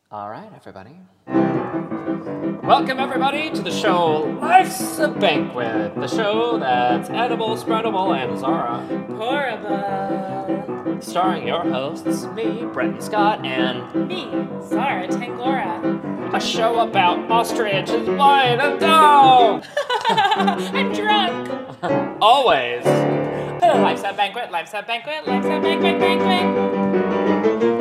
All right, everybody. Welcome, everybody, to the show Life's a Banquet, the show that's edible, spreadable, and Zara. Horrible. Starring your hosts, me, Brenton Scott, and Me, Zara Tangora. a show about ostrich and wine and dough. I'm drunk. Always. Life's a banquet, life's a banquet, life's a banquet, banquet.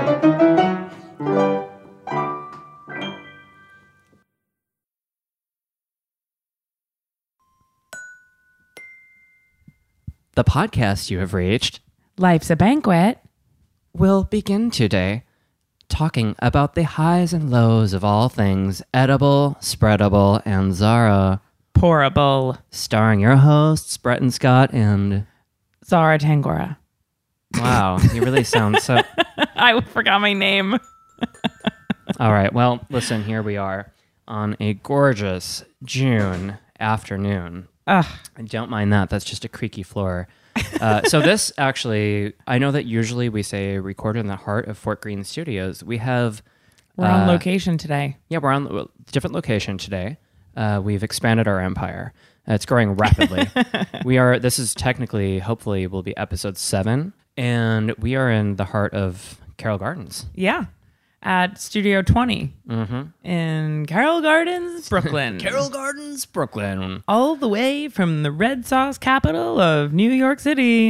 The podcast you have reached Life's a banquet. will begin today talking about the highs and lows of all things edible, spreadable, and Zara. Pourable. Starring your hosts, Brenton Scott and... Zara Tangora. Wow, you really sound so... I forgot my name. All right, well, listen, here we are on a gorgeous June afternoon. Ugh. Don't mind that. That's just a creaky floor. So this actually, I know that usually we say recorded in the heart of Fort Greene Studios. We have... We're on location today. Yeah, we're on a different location today. We've expanded our empire. It's growing rapidly. This is technically, hopefully, will be episode 7. And we are in the heart of Carroll Gardens. Yeah. At Studio 20 in Carroll Gardens, Brooklyn. Carroll Gardens, Brooklyn. All the way from the Red Sauce capital of New York City.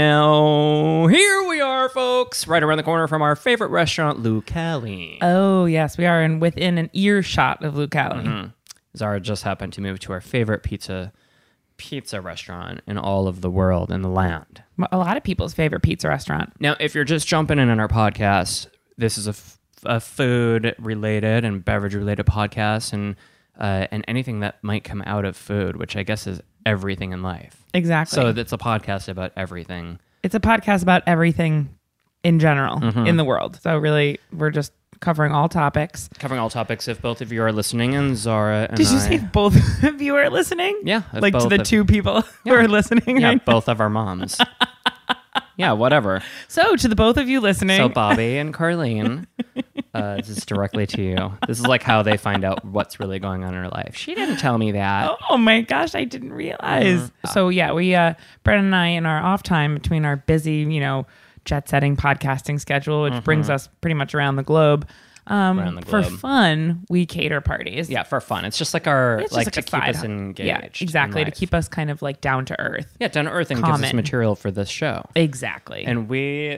Now, here we are, folks, right around the corner from our favorite restaurant, Lucali. Oh, yes. We are within an earshot of Lucali. Zara just happened to move to our favorite pizza restaurant in all of the world and the land. A lot of people's favorite pizza restaurant. Now, if you're just jumping in on our podcast, this is a food-related and beverage-related podcast, and anything that might come out of food, which I guess is everything in life. Exactly. So it's a podcast about everything. It's a podcast about everything in general in the world. So really, we're just covering all topics. Covering all topics. If both of you are listening, and Zara and Did you say both of you are listening? Yeah. Like to the two people who are listening Yeah, right both of our moms. Yeah, whatever. So to the both of you listening. So Bobby and Carlene, this is directly to you. This is like how they find out what's really going on in her life. She didn't tell me that. Oh my gosh, I didn't realize. So yeah, we Brett and I in our off time between our busy, jet setting podcasting schedule, which brings us pretty much around the globe. For fun, we cater parties. Yeah, for fun. It's just like our It's like just to like keep a us side- engaged. Yeah, exactly. in To life. keep us kind of like down to earth. Yeah, down to earth and gives us Common. material for this show. Exactly. And we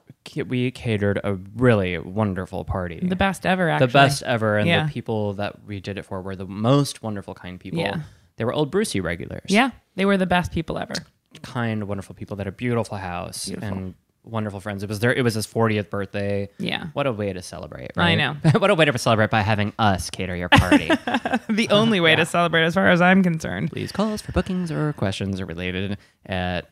catered a really wonderful party. The best ever, actually. The best ever, and Yeah. the people that we did it for were the most wonderful, kind people. Yeah. They were old Brucey regulars. Yeah, they were the best people ever. Kind, wonderful people that had a beautiful house and wonderful friends. It was his 40th birthday. Yeah. What a way to celebrate, right? I know. What a way to celebrate by having us cater your party. The only way to celebrate as far as I'm concerned. Please call us for bookings or questions related at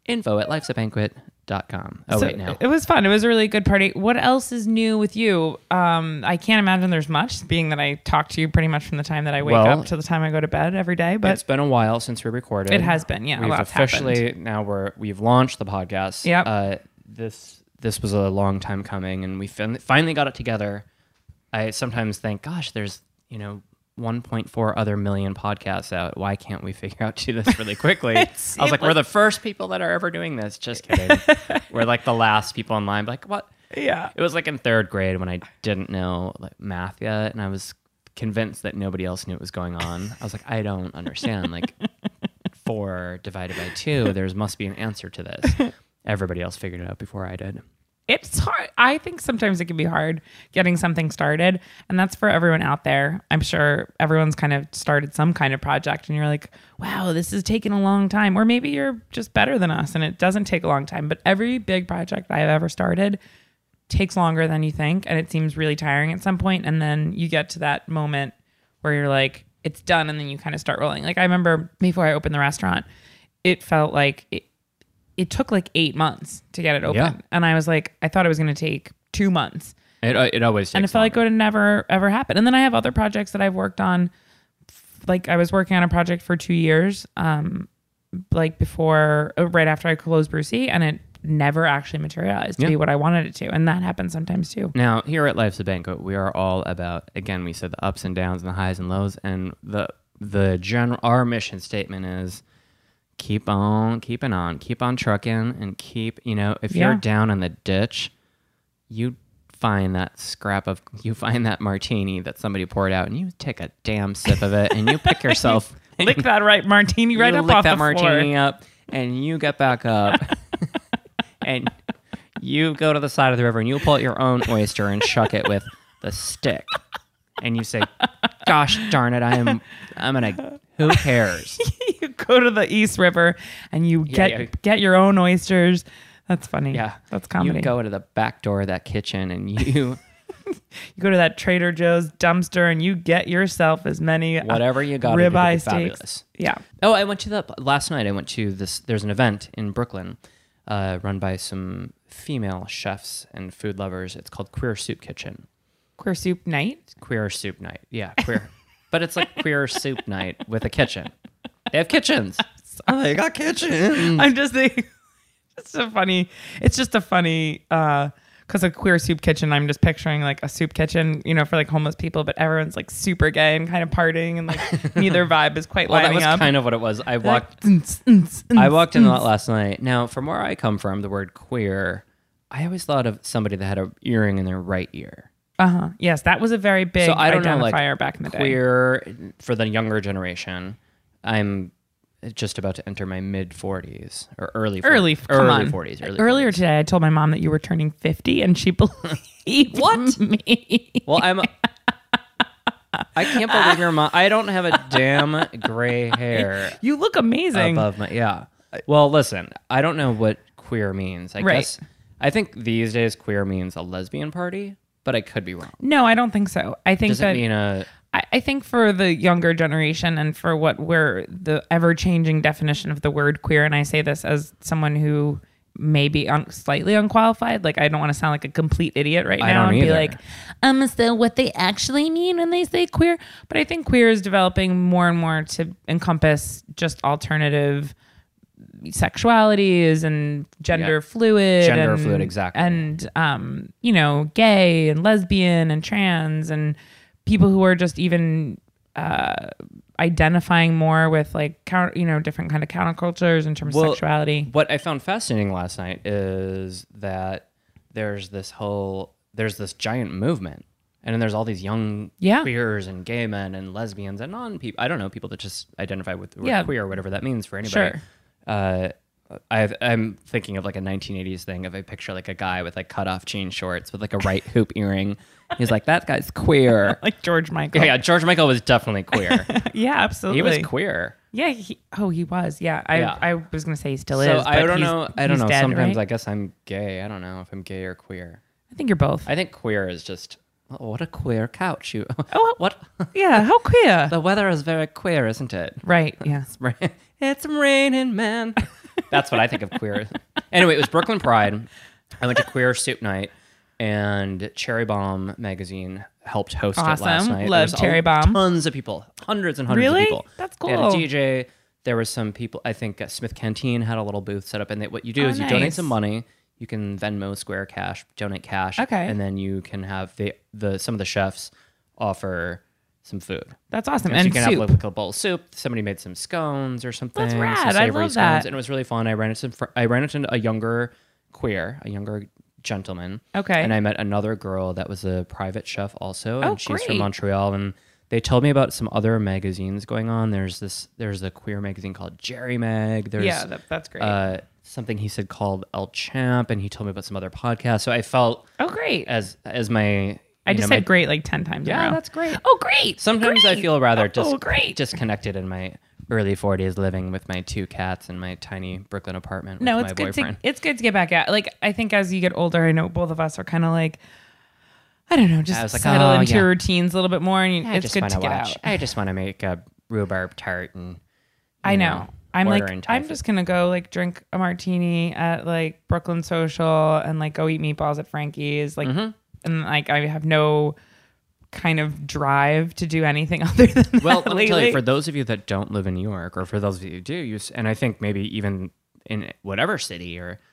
info@lifesabanquet.com. Oh, So wait, now. it was fun. It was a really good party. What else is new with you? I can't imagine there's much, being that I talk to you pretty much from the time that I wake up to the time I go to bed every day. But It's been a while since we recorded. it has been, yeah. We've a lot's officially happened. now we've launched the podcast. Yep. This was a long time coming, and we finally got it together. I sometimes think, gosh, there's 1.4 other million podcasts out. Why can't we figure out to do this really quickly? I was like, we're the first people that are ever doing this. Just kidding. We're like the last people in line. Like, what? Yeah. It was like in 3rd grade when I didn't know like math yet, and I was convinced that nobody else knew what was going on. I was like, I don't understand. Like 4 divided by 2, there must be an answer to this. Everybody else figured it out before I did. It's hard. I think sometimes it can be hard getting something started. And that's for everyone out there. I'm sure everyone's kind of started some kind of project and you're like, wow, this is taking a long time. Or maybe you're just better than us and it doesn't take a long time. But every big project I've ever started takes longer than you think. And it seems really tiring at some point. And then you get to that moment where you're like, it's done. And then you kind of start rolling. Like I remember before I opened the restaurant, it felt like it took like 8 months to get it open. Yeah. And I was like, I thought it was going to take 2 months. It always takes And it felt like it longer. would never, ever happen. And then I have other projects that I've worked on. Like I was working on a project for 2 years, like before, right after I closed Brucey. And it never actually materialized to be what I wanted it to. And that happens sometimes too. Now, here at Life's a Banquet, we are all about, again, we said the ups and downs and the highs and lows, and our mission statement is keep on keeping on, keep on trucking, and keep, if you're down in the ditch, you find that martini that somebody poured out, and you take a damn sip of it, and you pick yourself. Lick that right martini right up off the floor. Lick that martini up, and you get back up, and you go to the side of the river, and you pull out your own oyster and shuck it with the stick, and you say, "Gosh darn it, I'm gonna. Who cares?" You go to the East River, and you get your own oysters. That's funny. Yeah, that's comedy. You go to the back door of that kitchen, and you. You go to that Trader Joe's dumpster and you get yourself as many whatever you got ribeye steaks. Fabulous. Yeah. Oh, I went to last night. I went to this. There's an event in Brooklyn, run by some female chefs and food lovers. It's called Queer Soup Kitchen. Queer Soup Night. Queer Soup Night. Yeah, queer. But it's like Queer Soup Night with a kitchen. They have kitchens. Oh, they got kitchens. I'm just thinking. It's just a funny. Because a queer soup kitchen, I'm just picturing like a soup kitchen, for like homeless people, but everyone's like super gay and kind of partying, and like neither vibe is quite lining that was up. Kind of what it was. I walked in last night. Now, from where I come from, the word queer, I always thought of somebody that had an earring in their right ear. Yes, that was a very big identifier back in the day. Queer for the younger generation. I'm just about to enter my mid 40s or early 40s. Earlier today, I told my mom that you were turning 50, and she believed me. Well, I can't believe your mom. I don't have a damn gray hair. You look amazing. Above my Well, listen, I don't know what queer means. I guess I think these days queer means a lesbian party, but I could be wrong. No, I don't think so. I think Does it mean a I think for the younger generation and for what we're the ever-changing definition of the word queer, and I say this as someone who may be slightly unqualified, like I don't want to sound like a complete idiot right now and be like, so what they actually mean when they say queer. But I think queer is developing more and more to encompass just alternative sexualities and gender fluid, exactly, and gay and lesbian and trans and people who are just even identifying more with like different kind of countercultures in terms of sexuality. What I found fascinating last night is that there's this giant movement, and then there's all these young queers and gay men and lesbians and non-people. I don't know, people that just identify with the word queer or whatever that means for anybody. Sure. I'm thinking of like a 1980s thing of a picture like a guy with like cut off jean shorts with like a right hoop earring. He's like, that guy's queer. Like George Michael. Yeah, George Michael was definitely queer. Yeah, absolutely. He was queer. Yeah, he was. Yeah, I was going to say he still is. So I don't know. Dead, Sometimes right? I guess I'm gay. I don't know if I'm gay or queer. I think you're both. I think queer is just, what a queer couch. What? Yeah, how queer. The weather is very queer, isn't it? Right, yeah. It's raining, man. That's what I think of queer. Anyway, it was Brooklyn Pride. I went to Queer Soup Night, and Cherry Bomb magazine helped host it last night. Love Cherry Bomb. Tons of people, hundreds and hundreds of people. That's cool. They had a DJ. There was some people. I think Smith Canteen had a little booth set up, and what you do is you donate some money. You can Venmo, Square Cash, donate cash. Okay. And then you can have some of the chefs offer some food. That's awesome. So and you can soup. have like a bowl of soup. Somebody made some scones or something. That's rad. Some savory I love scones, that. and it was really fun. I ran into a younger gentleman. Okay. And I met another girl that was a private chef also, and she's great. from Montreal. And they told me about some other magazines going on. There's a queer magazine called Jerry Mag. That's great. Something he said called El Champ, and he told me about some other podcasts. So I felt great. as my I just said great like 10 times. Yeah, that's great. Oh, great. Sometimes great. I feel rather great. disconnected in my early 40s, living with my 2 cats in my tiny Brooklyn apartment with my boyfriend. It's good to get back at. Like, I think as you get older, I know both of us are kind of like, I don't know, just settle into your routines a little bit more, and it's good to get out. I just want to make a rhubarb tart, and I know. I'm like, I'm just gonna go like drink a martini at like Brooklyn Social and like go eat meatballs at Frankie's, like, and like I have no kind of drive to do anything other than that. Well, let me tell you, for those of you that don't live in New York, or for those of you who do, and I think maybe even in whatever city or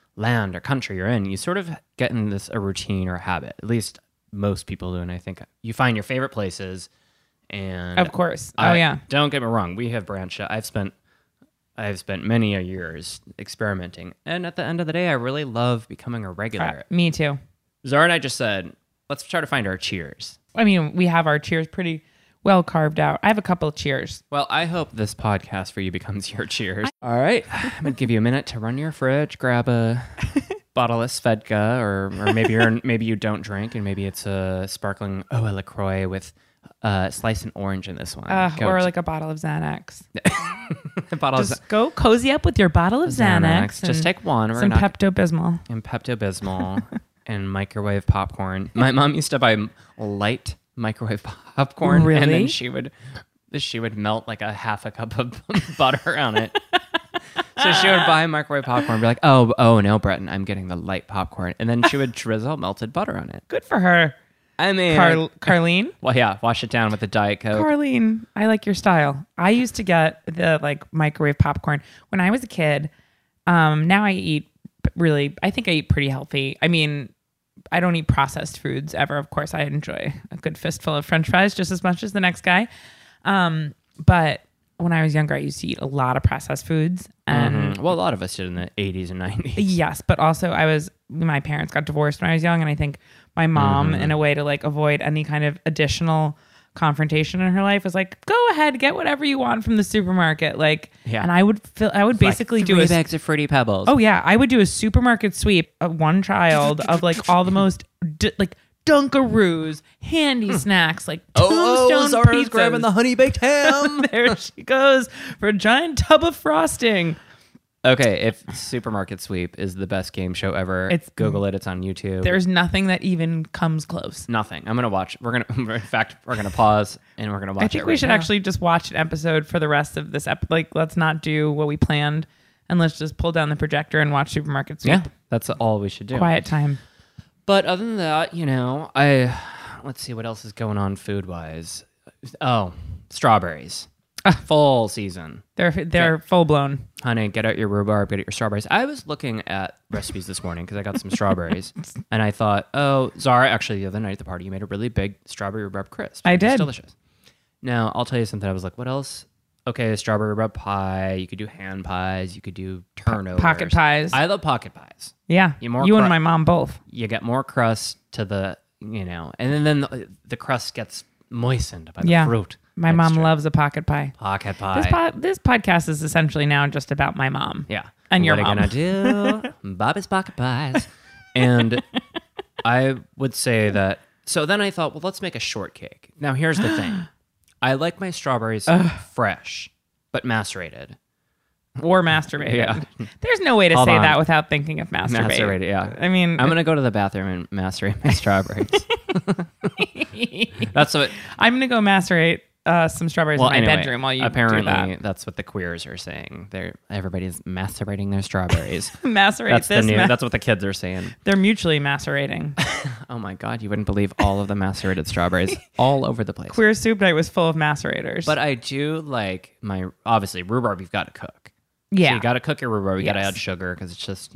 land or country you're in, you sort of get in a routine or a habit. At least most people do, and I think you find your favorite places. And Of course. Oh yeah. Don't get me wrong. We have branched out. I've spent many a years experimenting, and at the end of the day, I really love becoming a regular. Me too. Zara and I just said, let's try to find our cheers. I mean, we have our cheers pretty well carved out. I have a couple of cheers. Well, I hope this podcast for you becomes your cheers. All right. I'm going to give you a minute to run to your fridge, grab a bottle of Svedka, or maybe you don't drink, and maybe it's a sparkling LaCroix with slice and orange in this one. Or like a bottle of Xanax. Just go cozy up with your bottle of Xanax. Just take one. Some Pepto-Bismol. And Pepto-Bismol and microwave popcorn. My mom used to buy light microwave popcorn. Really? And then she would melt like a half a cup of butter on it. So she would buy microwave popcorn and be like, oh no, Breton, I'm getting the light popcorn. And then she would drizzle melted butter on it. Good for her. I mean... Carlene? Well, yeah, wash it down with a Diet Coke. Carlene, I like your style. I used to get the microwave popcorn when I was a kid. Now I eat I think I eat pretty healthy. I mean, I don't eat processed foods ever. Of course, I enjoy a good fistful of French fries just as much as the next guy. But when I was younger, I used to eat a lot of processed foods. And Well, a lot of us did in the 80s and 90s. Yes, but also my parents got divorced when I was young, and I think my mom, in a way to avoid any kind of additional confrontation in her life, was like, go ahead, get whatever you want from the supermarket. And I would basically do 3 bags of Fruity Pebbles. Oh yeah, I would do a supermarket sweep of one child of all the most Dunkaroos, handy snacks, Tombstone Zara's pizzas. grabbing the honey baked ham. There she goes for a giant tub of frosting. Okay, if Supermarket Sweep is the best game show ever, Google it. It's on YouTube. There's nothing that even comes close. Nothing. I'm gonna watch. In fact, we're gonna pause and we're gonna watch it. I think we should actually just watch an episode for the rest of this let's not do what we planned, and let's just pull down the projector and watch Supermarket Sweep. Yeah, that's all we should do. Quiet time. But other than that, let's see what else is going on food wise. Oh, strawberries. Full season. They're full blown. Honey, get out your rhubarb, get out your strawberries. I was looking at recipes this morning because I got some strawberries, and I thought, Zara, actually the other night at the party, you made a really big strawberry rhubarb crisp. I did. It's delicious. Now, I'll tell you something. I was like, what else? Okay, strawberry rhubarb pie. You could do hand pies. You could do turnovers. Pocket pies. I love pocket pies. Yeah. You and my mom both. You get more crust to the, and then the crust gets moistened by the fruit. My mom loves a pocket pie. Pocket pie. This podcast is essentially now just about my mom. Yeah. And your mom. What are you going to do? Bobby's pocket pies. And I would say that, so then I thought, well, let's make a shortcake. Now, here's the thing. I like my strawberries fresh, but macerated. Or masturbated. Yeah. There's no way to say that without thinking of masturbate. Macerated, yeah. I mean, I'm going to go to the bathroom and macerate my strawberries. That's what I'm going to go macerate some strawberries in my bedroom while you apparently do that. That's what the queers are saying. Everybody's macerating their strawberries. Macerate That's what the kids are saying. They're mutually macerating. Oh my God, you wouldn't believe all of the macerated strawberries all over the place. Queer soup night was full of macerators. But I do like obviously rhubarb you've got to cook. Yeah. So you got to cook your rhubarb. You got to add sugar because it's just,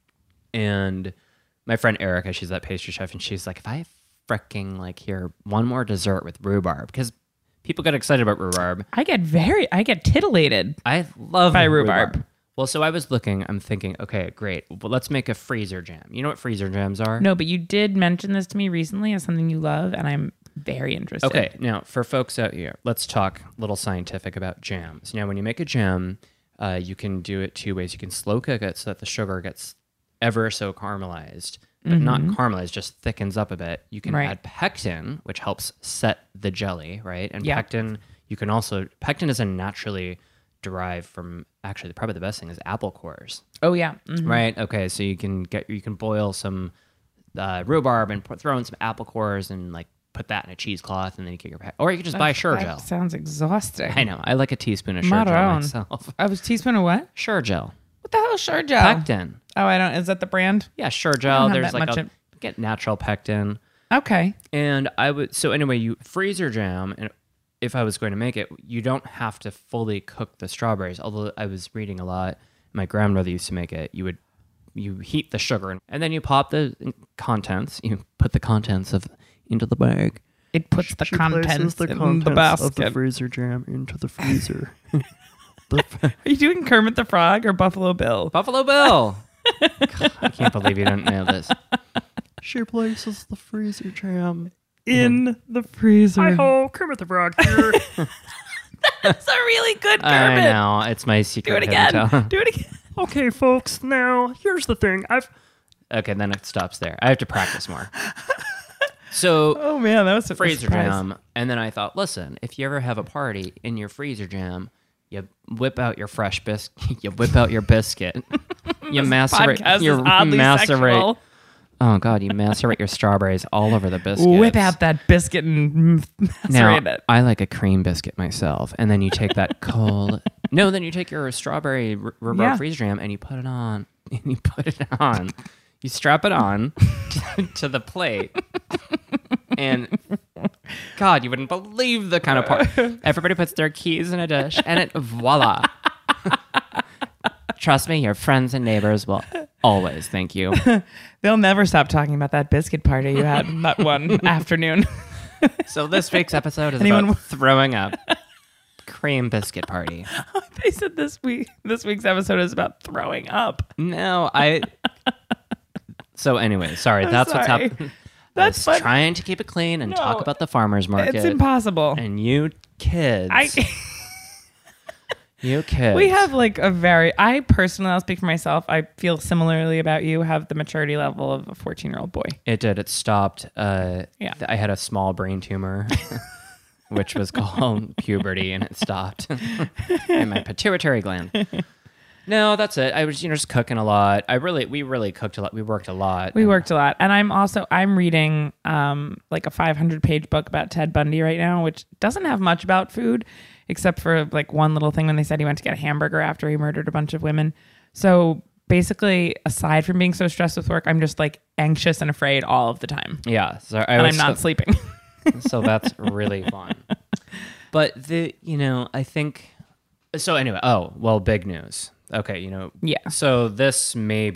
And my friend Erica, she's that pastry chef, and she's like, if I freaking hear one more dessert with rhubarb, because people get excited about rhubarb. I get titillated. I love by rhubarb. Well, so I'm thinking, okay, great. Well, let's make a freezer jam. You know what freezer jams are? No, but you did mention this to me recently as something you love, and I'm very interested. Okay, now for folks out here, let's talk a little scientific about jams. Now, when you make a jam, you can do it 2 ways. You can slow cook it so that the sugar gets ever so caramelized, but not caramelized, just thickens up a bit. You can add pectin, which helps set the jelly, right? And pectin, pectin is a naturally derived from, actually, probably the best thing is apple cores. Oh, yeah. Mm-hmm. Right? Okay, so you can boil some rhubarb and throw in some apple cores and put that in a cheesecloth, and then you get your or you could just buy Sure-Gel. Sounds exhausting. I know. I like a teaspoon of Sure-Gel myself. I was teaspoon of what? Sure-Gel. What the hell is Sure-Gel? Pectin. Oh, I don't. Is that the brand? Yeah, Sure-Gel. There's get natural pectin. Okay. And you freeze your jam, and if I was going to make it, you don't have to fully cook the strawberries. Although I was reading a lot, my grandmother used to make it. You would you heat the sugar, and then you pop the contents. You put the contents of into the bag. It puts the She contents places the in the contents basket. of the freezer jam into the freezer. Are you doing Kermit the Frog or Buffalo Bill? Buffalo Bill. God, I can't believe you didn't know this. She places the freezer jam. In the freezer. Hi-ho, Kermit the Frog here. That's a really good Kermit. I know, it's my secret. Do it again. hotel. Do it again. Okay, folks, now, here's the thing. Okay, then it stops there. I have to practice more. So Oh man, that was a freezer surprise. jam, and then I thought, listen, if you ever have a party in your freezer jam, you whip out your fresh biscuit, you whip out your biscuit, you macerate, Podcast you is oddly macerate. sexual. Oh God, you macerate your strawberries all over the biscuit. Whip out that biscuit and Now, macerate it. I like a cream biscuit myself, and then you take that cold. No, then you take your strawberry rhubarb Yeah. freezer jam and you put it on, and you put it on. You strap it on to the plate, and God, you wouldn't believe the kind of part. Everybody puts their keys in a dish, and it voila. Trust me, your friends and neighbors will always thank you. They'll never stop talking about that biscuit party you had that one afternoon. So this week's episode is Anyone- about throwing up. Cream biscuit party. They said this week's episode is about throwing up. No, So anyway, sorry, that's what's sorry. happening. That's I was fun. trying to keep it clean and No, talk about the farmer's market. It's impossible. And you kids. You kids. We have like I personally, I'll speak for myself, I feel similarly about you, have the maturity level of a 14-year-old boy. It did. It stopped. Yeah. I had a small brain tumor, which was called puberty, and it stopped in my pituitary gland. No, that's it. I was, just cooking a lot. We really cooked a lot. We worked a lot. We worked a lot. And I'm reading like a 500-page book about Ted Bundy right now, which doesn't have much about food, except for like one little thing when they said he went to get a hamburger after he murdered a bunch of women. So basically, aside from being so stressed with work, I'm just like anxious and afraid all of the time. Yeah. So And I'm not sleeping. So that's really fun. But I think. So anyway, big news. Okay, Yeah. So this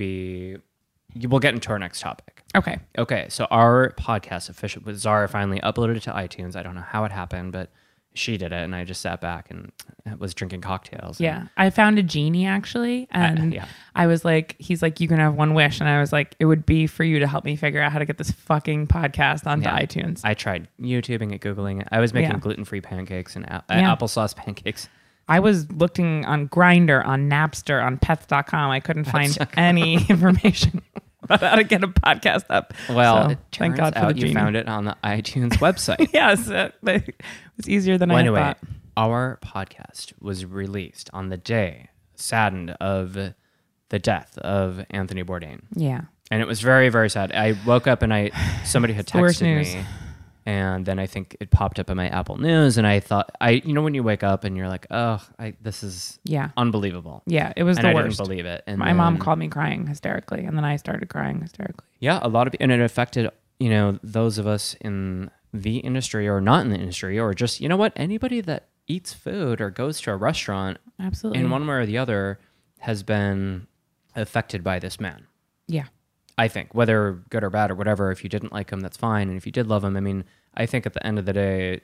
we'll get into our next topic. Okay. Okay, so our podcast official with Zara finally uploaded it to iTunes. I don't know how it happened, but she did it, and I just sat back and was drinking cocktails. Yeah. I found a genie actually. And yeah. I was like, he's like, you can have one wish. And I was like, it would be for you to help me figure out how to get this fucking podcast onto Yeah. iTunes. I tried YouTubing it, Googling it. I was making Yeah. gluten-free pancakes and Yeah. applesauce pancakes. I was looking on Grindr, on Napster, on Pets.com. I couldn't find any information about how to get a podcast up. Well, So, it thank turns God for out the you genie. found it on the iTunes website. Yes, it was easier than I Anyway, thought. our podcast was released on the day saddened of the death of Anthony Bourdain. Yeah. And it was very, very sad. I woke up and somebody had the worst texted news. me, and then I think it popped up in my Apple News, and I thought, when you wake up and you're like, oh, this is Yeah. unbelievable. Yeah, it was And the I worst. didn't believe it. And My mom then- called me crying hysterically, and then I started crying hysterically. Yeah, a lot of, and it affected, those of us in the industry or not in the industry, or just, anybody that eats food or goes to a restaurant Absolutely. in one way or the other has been affected by this man. Yeah. I think, whether good or bad or whatever. If you didn't like him, that's fine. And if you did love him, I mean, I think at the end of the day,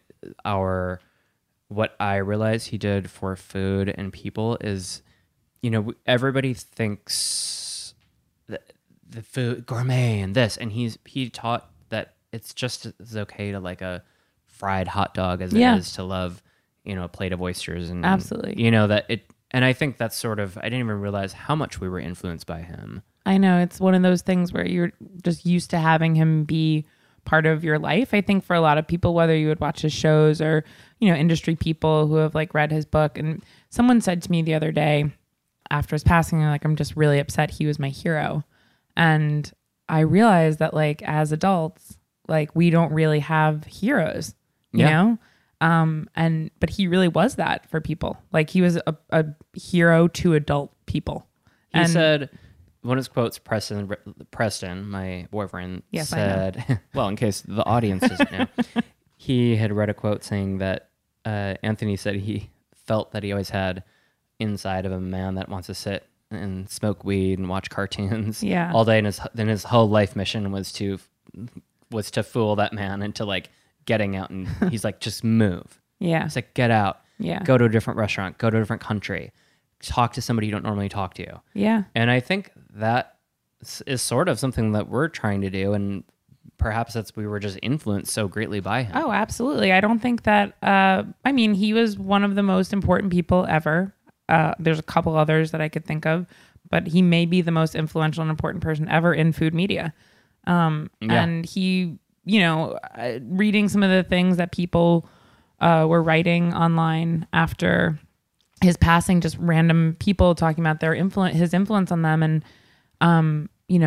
what I realize he did for food and people is, everybody thinks that the food gourmet and this, and he taught that it's just as okay to like a fried hot dog as Yeah. it is to love, a plate of oysters and Absolutely. and I think that's sort of, I didn't even realize how much we were influenced by him. I know it's one of those things where you're just used to having him be part of your life. I think for a lot of people, whether you would watch his shows or, industry people who have like read his book. And someone said to me the other day after his passing, like, I'm just really upset he was my hero. And I realized that like as adults, like we don't really have heroes, you know? But he really was that for people. Like he was a hero to adult people. He said, one of his quotes, Preston, my boyfriend, Yes, I know. said, well, in case the audience doesn't know, he had read a quote saying that Anthony said he felt that he always had inside of a man that wants to sit and smoke weed and watch cartoons Yeah. all day. And his whole life mission was to fool that man into like getting out. And he's like, just move. Yeah. It's like, get out. Yeah. Go to a different restaurant. Go to a different country. Talk to somebody you don't normally talk to. Yeah. And I think that is sort of something that we're trying to do. And perhaps we were just influenced so greatly by him. Oh, absolutely. I don't think that, I mean, he was one of the most important people ever. There's a couple others that I could think of, but he may be the most influential and important person ever in food media. And he, reading some of the things that people were writing online after his passing, just random people talking about his influence on them. And,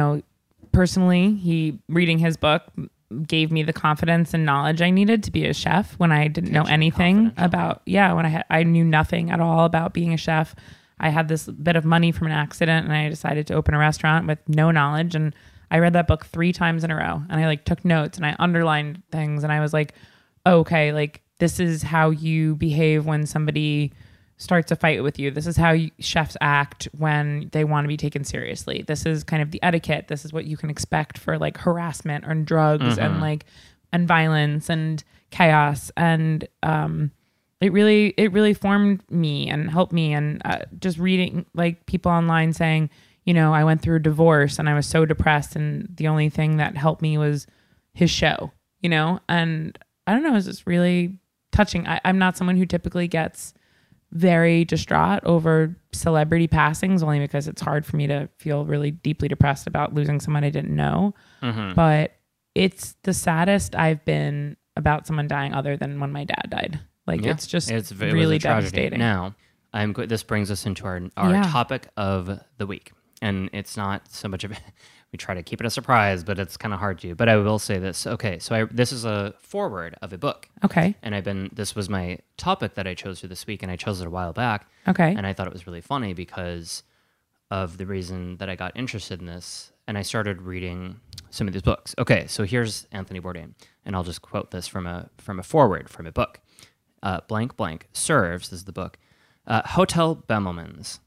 personally, reading his book gave me the confidence and knowledge I needed to be a chef when I didn't know anything about, when I knew nothing at all about being a chef. I had this bit of money from an accident and I decided to open a restaurant with no knowledge. And I read that book 3 times in a row and I took notes and I underlined things. And I was like, oh, okay, this is how you behave when somebody starts a fight with you. This is how chefs act when they want to be taken seriously. This is kind of the etiquette. This is what you can expect for harassment or drugs and violence and chaos. And it really formed me and helped me. And just reading people online saying, I went through a divorce and I was so depressed and the only thing that helped me was his show, and I don't know, it was just really touching. I'm not someone who typically gets very distraught over celebrity passings, only because it's hard for me to feel really deeply depressed about losing someone I didn't know. But it's the saddest I've been about someone dying other than when my dad died. It's really devastating. Now, this brings us into our topic of the week. And it's not so much of we try to keep it a surprise, but it's kind of hard to. But I will say this. Okay, so this is a foreword of a book. Okay. And this was my topic that I chose for this week, and I chose it a while back. Okay. And I thought it was really funny because of the reason that I got interested in this, and I started reading some of these books. Okay, so here's Anthony Bourdain, and I'll just quote this from a foreword from a book. Blank blank serves, this is the book, Hotel Bemelmans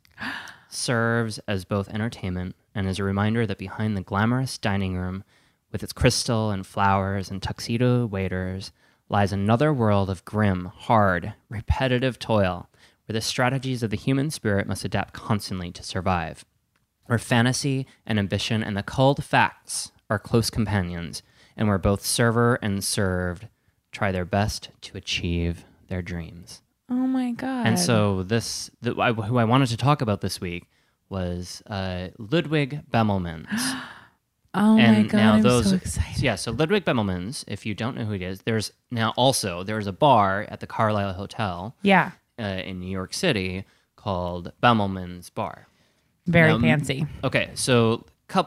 serves as both entertainment and as a reminder that behind the glamorous dining room with its crystal and flowers and tuxedo waiters lies another world of grim, hard, repetitive toil where the strategies of the human spirit must adapt constantly to survive, where fantasy and ambition and the cold facts are close companions, and where both server and served try their best to achieve their dreams. Oh my God. And so who I wanted to talk about this week was Ludwig Bemelmans. Oh my God, I'm so excited. Yeah, so Ludwig Bemelmans, if you don't know who he is, there's a bar at the Carlyle Hotel in New York City called Bemelmans Bar. Very fancy. Okay, so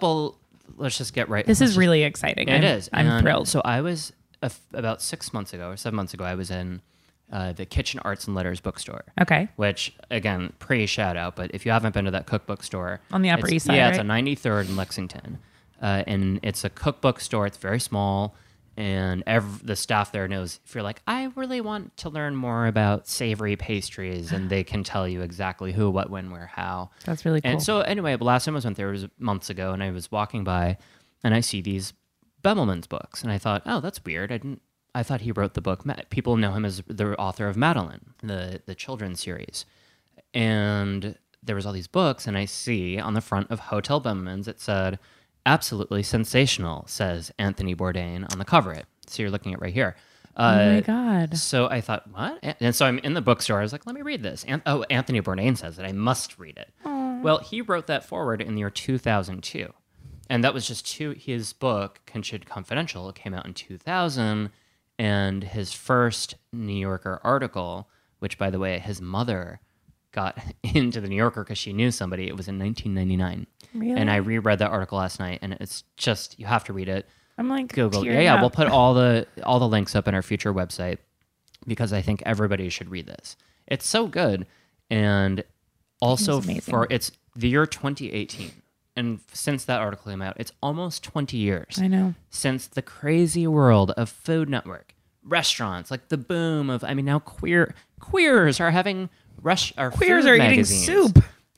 let's just get right. This is really exciting. It is. I'm thrilled. So I was, about 6 months ago or 7 months ago, I was in the Kitchen Arts and Letters bookstore. Okay. Which, again, shout out, but if you haven't been to that cookbook store. On the Upper East Side, yeah, right? It's on 93rd in Lexington. And it's a cookbook store. It's very small. And the staff there knows if you're like, I really want to learn more about savory pastries, and they can tell you exactly who, what, when, where, how. That's really cool. And so anyway, the last time I went there was months ago, and I was walking by, and I see these Bemelmans books, and I thought, oh, that's weird. I thought he wrote the book. People know him as the author of Madeline, the children's series. And there was all these books, and I see on the front of Hotel Bemelmans, it said, absolutely sensational, says Anthony Bourdain on the cover. So you're looking at right here. Oh my God. So I thought, what? And so I'm in the bookstore. I was like, let me read this. Anthony Bourdain says it. I must read it. Aww. Well, he wrote that forward in the year 2002. And that was just his book, Considered Confidential, came out in 2000. And his first New Yorker article, which, by the way, his mother got into the New Yorker because she knew somebody, it was in 1999. Really? And I reread that article last night, and it's just, you have to read it. I'm like, Google. tearing Yeah, up. we'll put all the links up in our future website because I think everybody should read this. It's so good. And also it's the year 2018. And since that article came out, it's almost 20 years. I know. Since the crazy world of Food Network, restaurants, like the boom of, now queers are having Queers are magazines. eating soup.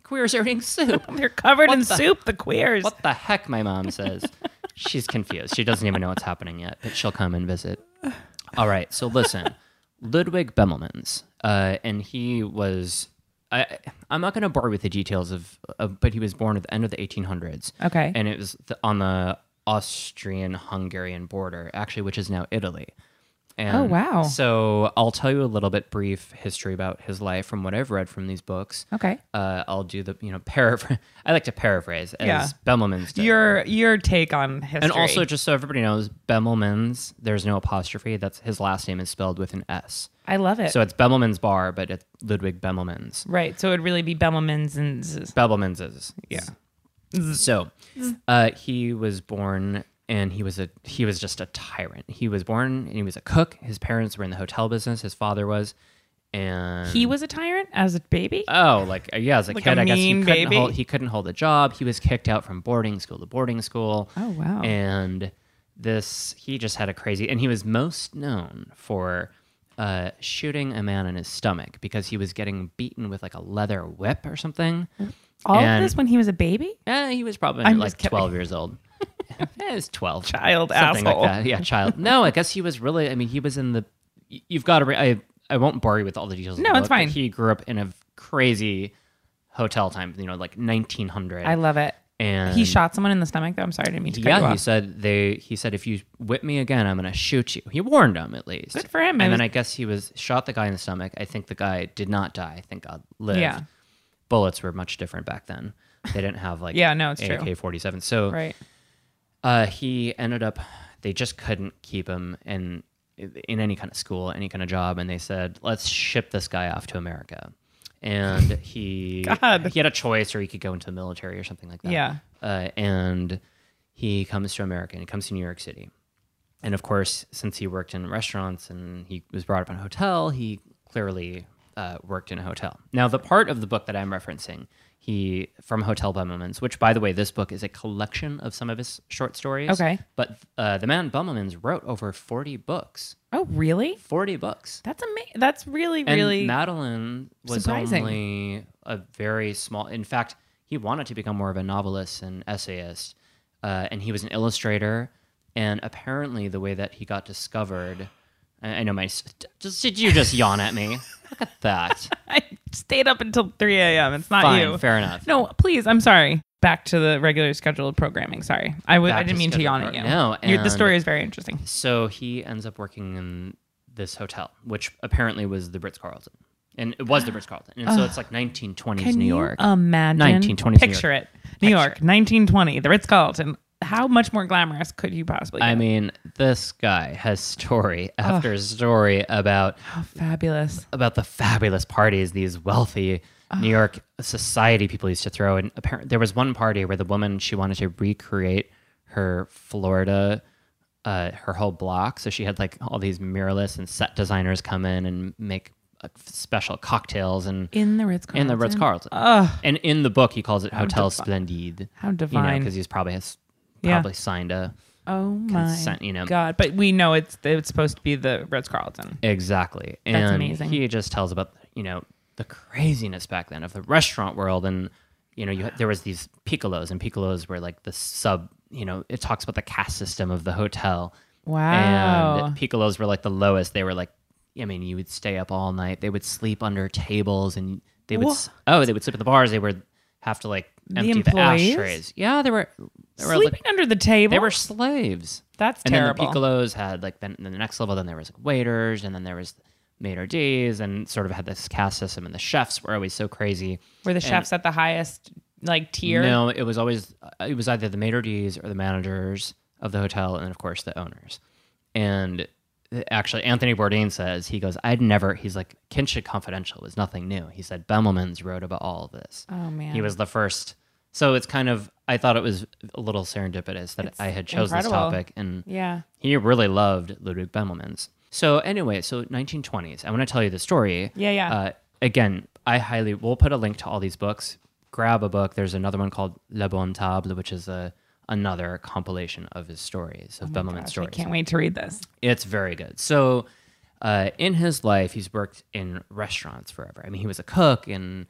Queers are eating soup. They're covered What in the- soup, the queers. What the heck, my mom says. She's confused. She doesn't even know what's happening yet, but she'll come and visit. All right, so listen. Ludwig Bemelmans, and he was... I'm not going to bore you with the details but he was born at the end of the 1800s. Okay. And it was on the Austrian-Hungarian border, actually, which is now Italy. And Oh, wow. So I'll tell you a little bit brief history about his life from what I've read from these books. Okay. I'll do the, paraphrase. I like to paraphrase as Yeah. Bemelmans did. Your take on history. And also, just so everybody knows, Bemelmans, there's no apostrophe. That's his last name is spelled with an S. I love it. So it's Bemelmans Bar, but it's Ludwig Bemelmans. Right. So it would really be Bemelmans and Bemelmans is. Yeah. So he was born and he was just a tyrant. He was born and he was a cook. His parents were in the hotel business. His father was. And he was a tyrant as a baby? Oh, as a Like kid, a I guess mean baby? he couldn't hold a job. He was kicked out from boarding school to boarding school. Oh, wow. And he just had a crazy, and he was most known for shooting a man in his stomach because he was getting beaten with like a leather whip or something. All And- of this when he was a baby? He was probably I'm like just kidding. 12 years old. He was 12. Child Something asshole. like that. Yeah, child. No, I guess he was really, he was in the, you've got to, I won't bore you with all the details. of No, the it's book, but fine. He grew up in a crazy hotel time, like 1900. I love it. And He shot someone in the stomach, though. I'm sorry, I didn't mean to cut you yeah, off. he said if you whip me again, I'm going to shoot you. He warned him at least. Good for him. And then I guess he shot the guy in the stomach. I think the guy did not die. Thank God, lived. Yeah. Bullets were much different back then. They didn't have like Yeah, no, it's true. AK-47. So Right. he ended up. They just couldn't keep him in any kind of school, any kind of job, and they said, "Let's ship this guy off to America." And he God. had a choice, or he could go into the military or something like that. Yeah. And he comes to America, and he comes to New York City. And of course, since he worked in restaurants and he was brought up in a hotel, he clearly worked in a hotel. Now, the part of the book that I'm referencing, from Hotel Bemelmans, which, by the way, this book is a collection of some of his short stories. Okay. But the man Bemelmans wrote over 40 books. Oh, really? 40 books. That's amazing. That's really, And really Madeline was surprising. only a very small. In fact, he wanted to become more of a novelist and essayist, and he was an illustrator. And apparently, the way that he got discovered, I know did you just yawn at me? Look at that. I stayed up until 3 a.m. It's not Fine, you. fair enough. No, please. I'm sorry. Back to the regular scheduled programming. Sorry. I Back didn't to mean to scheduled yawn at you. No, The and- story is very interesting. So he ends up working in this hotel, which apparently was the Ritz-Carlton. And it was the Ritz-Carlton. And so it's like 1920s Can New you York. imagine? 1920s New Picture York. it. New York, 1920, the Ritz-Carlton. How much more glamorous could you possibly get? I mean, this guy has story after story about How fabulous. the fabulous parties these wealthy New York society people used to throw. And apparently, there was one party where the woman, she wanted to recreate her Florida, her whole block. So she had like all these muralists and set designers come in and make special cocktails and In the Ritz-Carlton. in the Ritz-Carlton. Ugh, And in the book, he calls it Hotel divi- Splendide. how divine. Because he's probably Yeah. signed a oh my consent, God. But we know it's supposed to be the Ritz-Carlton. Exactly. And That's amazing. he just tells about, the craziness back then of the restaurant world. And, there was these piccolos, and piccolos were like the sub, it talks about the caste system of the hotel. Wow. And piccolos were like the lowest. They were like, you would stay up all night. They would sleep under tables, and they would, they would sleep at the bars. They would have to like empty the employees? ashtrays. Yeah, they were Sleeping under the table? they were slaves. That's And terrible. then the piccolos had like then the next level. Then there was like waiters, and then there was maitre d's, and sort of had this caste system. And the chefs were always so crazy. Were the chefs at the highest tier? No, it was either the maitre d's or the managers of the hotel, and then of course the owners. And actually, Anthony Bourdain says he's like Kinship Confidential was nothing new. He said Bemelmans wrote about all of this. Oh man. He was the first. So it's kind of, I thought it was a little serendipitous that I had chose this incredible. topic, and Yeah. he really loved Ludwig Bemelmans. So anyway, 1920s. I want to tell you the story. Yeah. Again, we'll put a link to all these books. Grab a book. There's another one called La Bonne Table, which is another compilation of his stories, of Bemelman's Gosh, I stories. can't wait to read this. It's very good. So in his life, he's worked in restaurants forever. I mean, he was a cook, and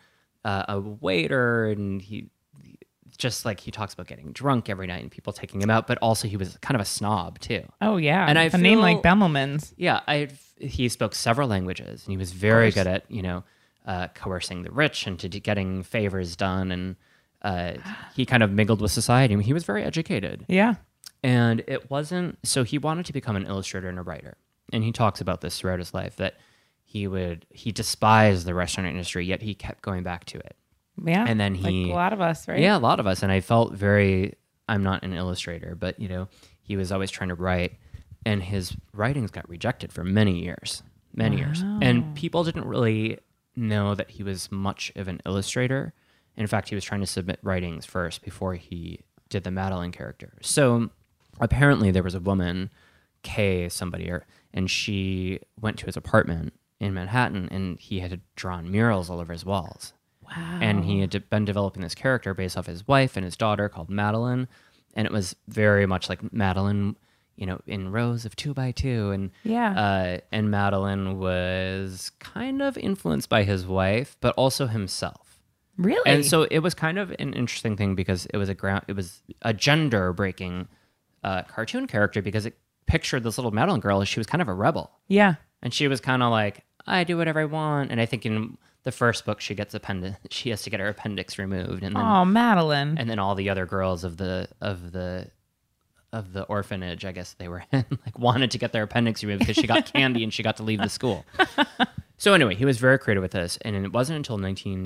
a waiter, and he talks about getting drunk every night and people taking him out, but also he was kind of a snob too. Oh yeah, And I a name like feel- Bemelman's. Yeah, he spoke several languages, and he was very good at coercing the rich into getting favors done, and he kind of mingled with society. I mean, he was very educated, Yeah. and it wasn't so he wanted to become an illustrator and a writer, and he talks about this throughout his life that he despised the restaurant industry, yet he kept going back to it. Yeah. And then like he- a lot of us, right? Yeah, a lot of us. And I felt I'm not an illustrator, but he was always trying to write, and his writings got rejected for many years. And people didn't really know that he was much of an illustrator. In fact, he was trying to submit writings first before he did the Madeline character. So apparently there was a woman, Kay somebody, and she went to his apartment in Manhattan, and he had drawn murals all over his walls. Wow. And he had been developing this character based off his wife and his daughter called Madeline. And it was very much like Madeline, in rows of 2x2. And Yeah. and Madeline was kind of influenced by his wife, but also himself. Really? And so it was kind of an interesting thing because it was a gender breaking cartoon character, because it pictured this little Madeline girl as she was kind of a rebel. yeah. And she was kind of like, I do whatever I want. And I think in the first book, she has to get her appendix removed, and then Oh, Madeline. and then all the other girls of the orphanage, I guess they were in, like wanted to get their appendix removed because she got candy and she got to leave the school. So anyway, he was very creative with this, and it wasn't until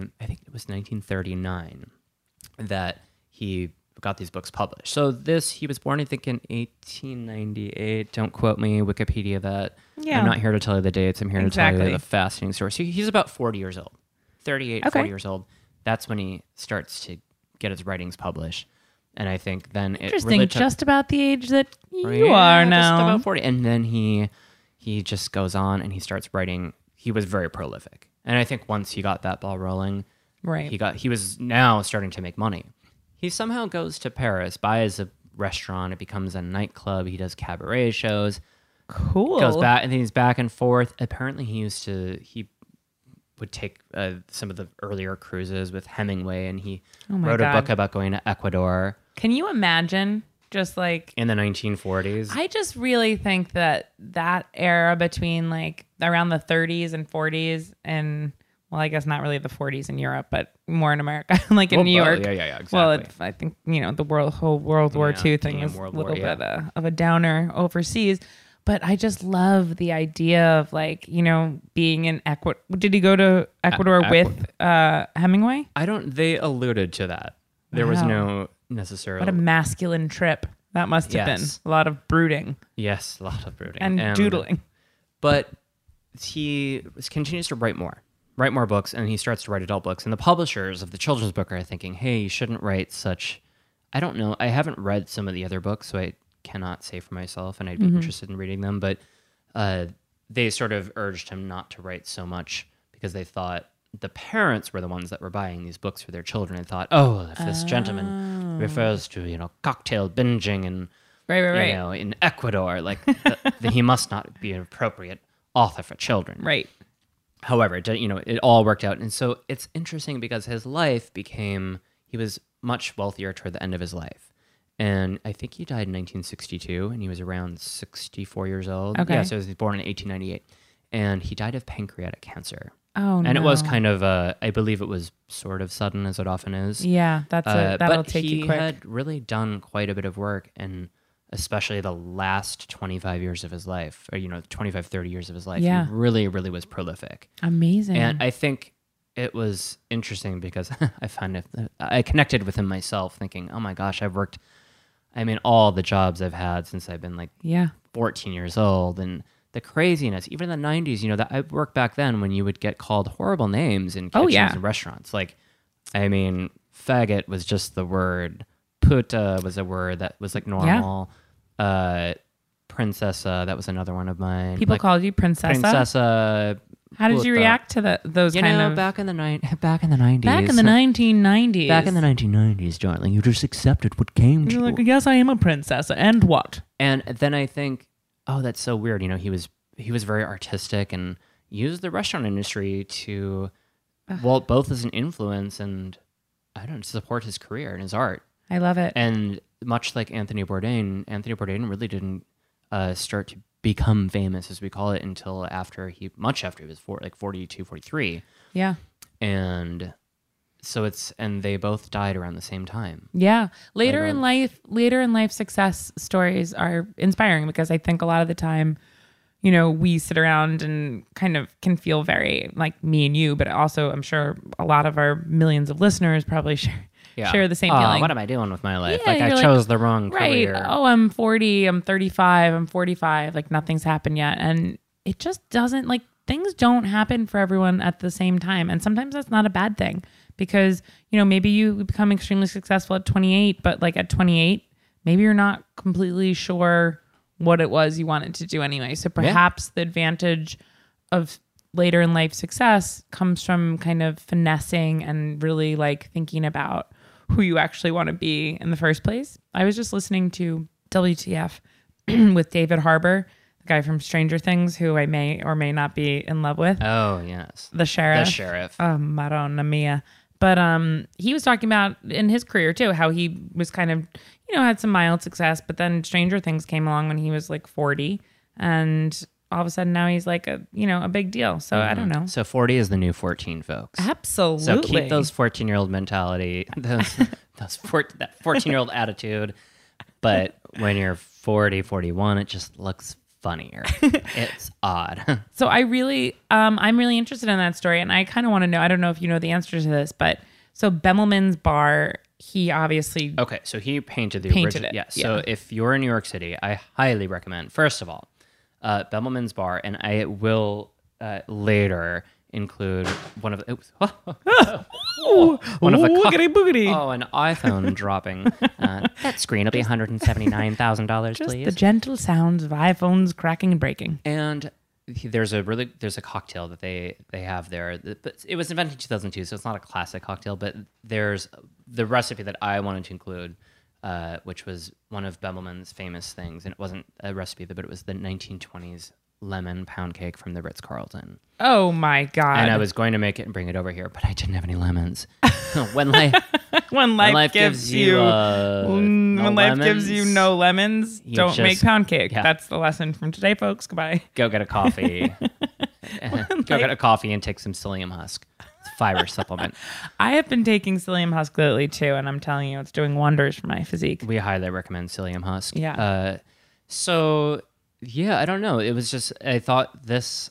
1939 that he got these books published. So he was born, I think, in 1898. Don't quote me, Wikipedia that. Yeah. I'm not here to tell you the dates. I'm here to tell Exactly. you the fascinating story. So he's about 40 years old, 38, Okay. 40 years old. That's when he starts to get his writings published. And I think then it Interesting. really took... Just about the age that you Yeah, are just now. about 40. And then he just goes on and he starts writing. He was very prolific. And I think once he got that ball rolling, Right. he was now starting to make money. He somehow goes to Paris, buys a restaurant, it becomes a nightclub, he does cabaret shows, Cool. goes back, and then he's back and forth. Apparently he would take some of the earlier cruises with Hemingway, and he Oh my wrote God. a book about going to Ecuador Can you imagine just like in the 1940s. I just really think that era between like around the 30s and 40s and well, I guess not really the 40s in Europe, but more in America, like in Well, New York. yeah, Well, exactly. I think the whole World War Yeah, II thing yeah, is a World little War, bit of a downer overseas. But I just love the idea of like being in Ecuador. Did he go to Ecuador with Hemingway? They alluded to that. There was Wow. no necessarily. What a masculine trip that must have Yes. been. A lot of brooding Yes, a lot of brooding. and doodling. But he continues to write more books, and he starts to write adult books. And the publishers of the children's book are thinking, hey, you shouldn't write such... I don't know. I haven't read some of the other books, so I cannot say for myself, and I'd be interested in reading them. But they sort of urged him not to write so much because they thought the parents were the ones that were buying these books for their children and thought, oh, if this gentleman refers to, cocktail binging and... Right. in Ecuador, like he must not be an appropriate author for children. Right. However, it all worked out. And so it's interesting because his life he was much wealthier toward the end of his life. And I think he died in 1962 and he was around 64 years old. Okay. Yeah, so he was born in 1898. And he died of pancreatic cancer. Oh, no. And it was kind of, I believe it was sort of sudden, as it often is. Yeah, that'll But take he you quick. had really done quite a bit of work, and especially the last 25 years of his life, or 25, 30 years of his life, Yeah. he really, really was prolific. Amazing. And I think it was interesting because I connected with him myself, thinking, oh my gosh, all the jobs I've had since I've been like yeah. 14 years old, and the craziness, even in the 90s, that I worked back then when you would get called horrible names in kitchens yeah. and restaurants. Like, faggot was just the word. Puta was a word that was like normal. Princessa, that was another one of mine. People like, called you Princessa. Princessa. How did you puta. react to those kind of back in the 90s. back in the 1990s? Back in the 1990s, darling, you just accepted what came to You're you. like, yes, I am a princess. And what? And then I think, oh, that's so weird. He was very artistic and used the restaurant industry to well, both as an influence and I don't know, support his career and his art. I love it. And much like Anthony Bourdain really didn't start to become famous, as we call it, until much after he was 42, 43. Yeah. And so and they both died around the same time. Yeah. Later in life success stories are inspiring because I think a lot of the time, you know, we sit around and kind of can feel very like me and you, but also I'm sure a lot of our millions of listeners probably share the same feeling. What am I doing with my life? Yeah, like I chose the wrong career. Right. Oh, I'm 40, I'm 35, I'm 45. Like nothing's happened yet. And it just doesn't, like, things don't happen for everyone at the same time. And sometimes that's not a bad thing because, you know, maybe you become extremely successful at 28, but like at 28, maybe you're not completely sure what it was you wanted to do anyway. So perhaps the advantage of later in life success comes from kind of finessing and really like thinking about who you actually want to be in the first place. I was just listening to WTF with David Harbour, the guy from Stranger Things, who I may or may not be in love with. Oh, yes. The sheriff. The sheriff. Madonna mia. But he was talking about in his career too, how he was kind of, you know, had some mild success, but then Stranger Things came along when he was like 40 and all of a sudden now he's like a big deal. So I don't know. So 40 is the new 14, folks. Absolutely. So keep those 14-year-old mentality, that 14-year-old attitude. But when you're 40, 41, it just looks funnier. It's odd. So I'm really interested in that story. And I kind of want to know, I don't know if you know the answer to this, but so Bemelman's Bar, he obviously... Okay, so he painted the painted original. it. Yeah, so if you're in New York City, I highly recommend, first of all, Bemelman's Bar, and I will later include one of the... Woogity boogity. Oh, an iPhone dropping. That screen will be $179,000, Just please. the gentle sounds of iPhones cracking and breaking. And there's a cocktail that they have there. But it was invented in 2002, so it's not a classic cocktail. But there's the recipe that I wanted to include, which was one of Bemelman's famous things, and it wasn't a recipe, but it was the 1920s lemon pound cake from the Ritz-Carlton. Oh my God. And I was going to make it and bring it over here, but I didn't have any lemons. when life gives you no lemons, don't make pound cake. Yeah. That's the lesson from today, folks. Goodbye. Go get a coffee. Go get a coffee and take some psyllium husk. It's a fiber supplement. I have been taking psyllium husk lately too, and I'm telling you, it's doing wonders for my physique. We highly recommend psyllium husk. Yeah. I don't know. It was just, I thought this,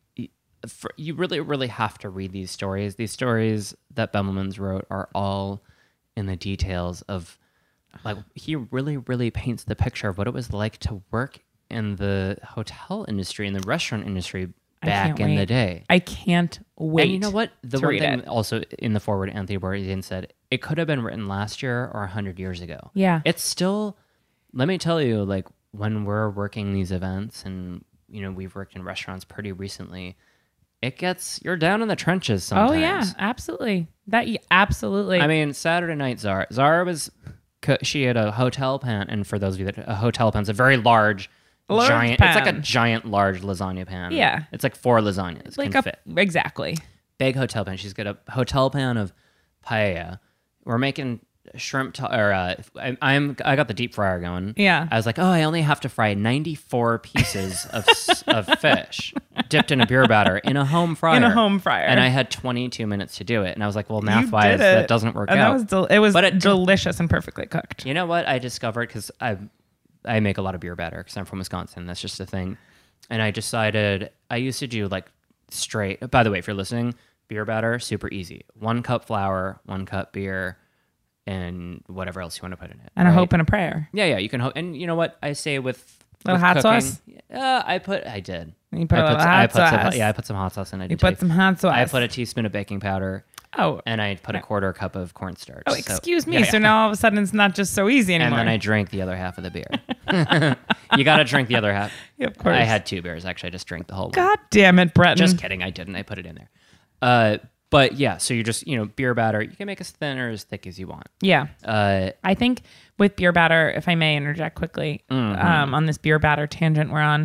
you really, really have to read these stories. These stories that Bemelman's wrote are all in the details of, like, he really, really paints the picture of what it was like to work in the hotel industry, in the restaurant industry back in the day. I can't wait. And you know what? The to one read thing it. also in the forward, Anthony Bourdain said, it could have been written last year or 100 years ago. Yeah. It's still, let me tell you, like, when we're working these events and, you know, we've worked in restaurants pretty recently, you're down in the trenches sometimes. Oh yeah, absolutely. Absolutely. I mean, Saturday Night Zara she had a hotel pan, and for those of you a hotel pan's a very giant, pan. It's like a giant, large lasagna pan. Yeah. It's like 4 lasagnas like can fit. Exactly. Big hotel pan. She's got a hotel pan of paella. We're making shrimp, I got the deep fryer going. Yeah. I was like, I only have to fry 94 pieces of fish dipped in a beer batter in a home fryer. And I had 22 minutes to do it. And I was like, well, math-wise, that doesn't work out. It was delicious and perfectly cooked. You know what I discovered? Because I make a lot of beer batter because I'm from Wisconsin. That's just a thing. And I decided I used to do like straight. By the way, if you're listening, beer batter, super easy. 1 cup flour, 1 cup beer, and whatever else you want to put in it. And a hope and a prayer. Yeah, you can hope. And you know what I say with hot cooking? Sauce? I did. You put a little hot sauce. I put some hot sauce in. You put some hot sauce. I put a teaspoon of baking powder. Oh. And I put a 1/4 cup of cornstarch. Oh, excuse me. So now all of a sudden it's not just so easy anymore. And then I drank the other half of the beer. You got to drink the other half. Yeah, of course. I had 2 beers, actually. I just drank the whole one. God damn it, Breton. Just kidding. I didn't. I put it in there. But yeah, so you just, beer batter, you can make as thin or as thick as you want. Yeah. I think with beer batter, if I may interject quickly on this beer batter tangent we're on,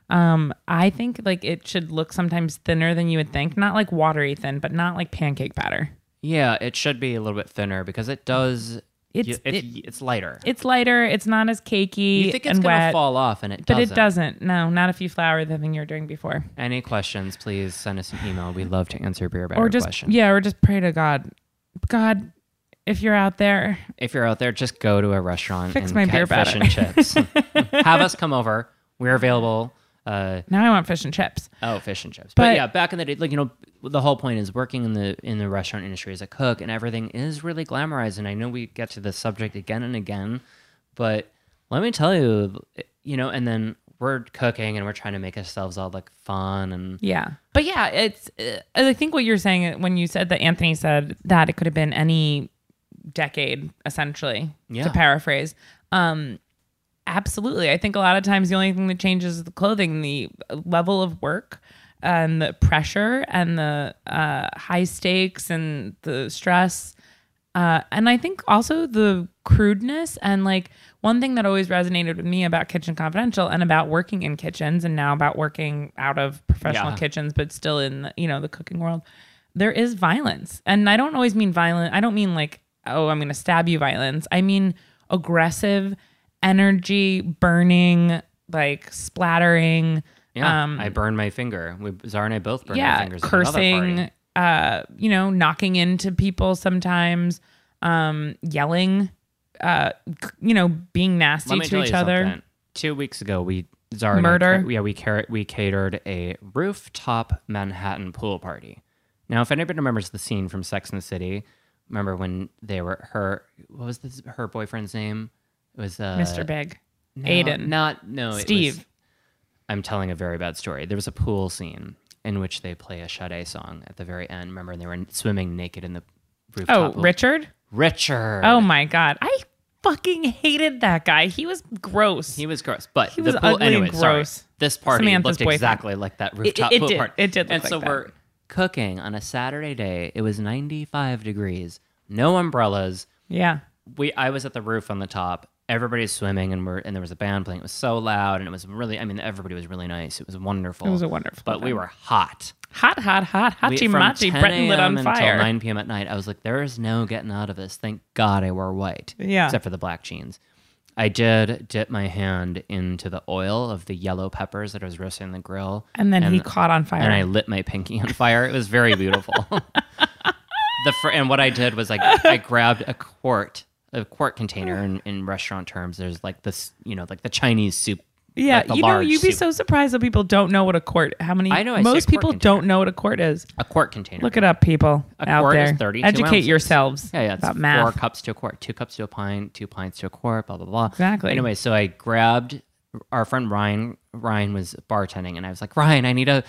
I think like it should look sometimes thinner than you would think. Not like watery thin, but not like pancake batter. Yeah, it should be a little bit thinner because it does. It's It's lighter. It's lighter. It's not as cakey You think it's and gonna wet. fall off, and it But doesn't. it doesn't. No, not if you flour the thing you were doing before. Any questions? Please send us an email. We love to answer beer batter Or just questions. or just pray to God. God, if you're out there, If you're out there, just go to a restaurant Fix and my get beer fish batter. and chips. Have us come over. We're available. now I want fish and chips. Fish and chips. But But- yeah, back in the day, like the whole point is working in the restaurant industry as a cook, and everything is really glamorized. And I know we get to this subject again and again, but let me tell you, and then we're cooking and we're trying to make ourselves all like fun and Yeah. But yeah, it's I think what you're saying when you said that Anthony said that it could have been any decade, essentially, Yeah. to paraphrase. Absolutely. I think a lot of times the only thing that changes is the clothing, the level of work and the pressure and the high stakes and the stress. And I think also the crudeness and like one thing that always resonated with me about Kitchen Confidential and about working in kitchens and now about working out of professional Yeah. kitchens, but still in the cooking world, there is violence. And I don't always mean violent. I don't mean like, oh, I'm going to stab you violence. I mean aggressive energy, burning, like splattering. yeah. I burned my finger. Zara and I both burned our fingers. at another Cursing, party. knocking into people sometimes, yelling, being nasty Let me to tell each you other. something. 2 weeks ago, Zara Murder? And I, we catered a rooftop Manhattan pool party. Now, if anybody remembers the scene from Sex and the City, remember when what was her boyfriend's name? It was Mr. Big. no, Aiden. Steve. I'm telling a very bad story. There was a pool scene in which they play a Sade song at the very end. Remember, they were swimming naked in the rooftop Oh, pool. Richard? Richard. Oh my God. I fucking hated that guy. He was gross. He was gross, but He was the pool, ugly and anyway, sorry. gross. This party Samantha's looked boyfriend. exactly like that rooftop it pool did. party. It did look and like so that. we're cooking on a Saturday day. It was 95 degrees, no umbrellas. Yeah. I was at the roof on the top. Everybody's swimming, and there was a band playing. It was so loud, and it was really. I mean, everybody was really nice. It was wonderful. It was a wonderful But we time. were hot. Hot, hachi From machi, 10 Breton lit on a.m. fire. until 9 p.m. at night. I was like, there is no getting out of this. Thank God I wore white. Yeah. Except for the black jeans. I did dip my hand into the oil of the yellow peppers that I was roasting on the grill. And then he caught on fire. And I lit my pinky on fire. It was very beautiful. And what I did was I grabbed a quart container in restaurant terms. There's like this, like the Chinese soup. Yeah, like the large you'd be soup. so surprised that people don't know what a quart. How many? I know, I say most quart people container. don't know what a quart is. A quart container. Look it up, people out quart there. is 32 Educate ounces. yourselves. Yeah, it's about 4 math. cups to a quart, 2 cups to a pint, 2 pints to a quart, blah, blah, blah. Exactly. Anyway, so I grabbed our friend Ryan. Ryan was bartending, and I was like, Ryan, I need a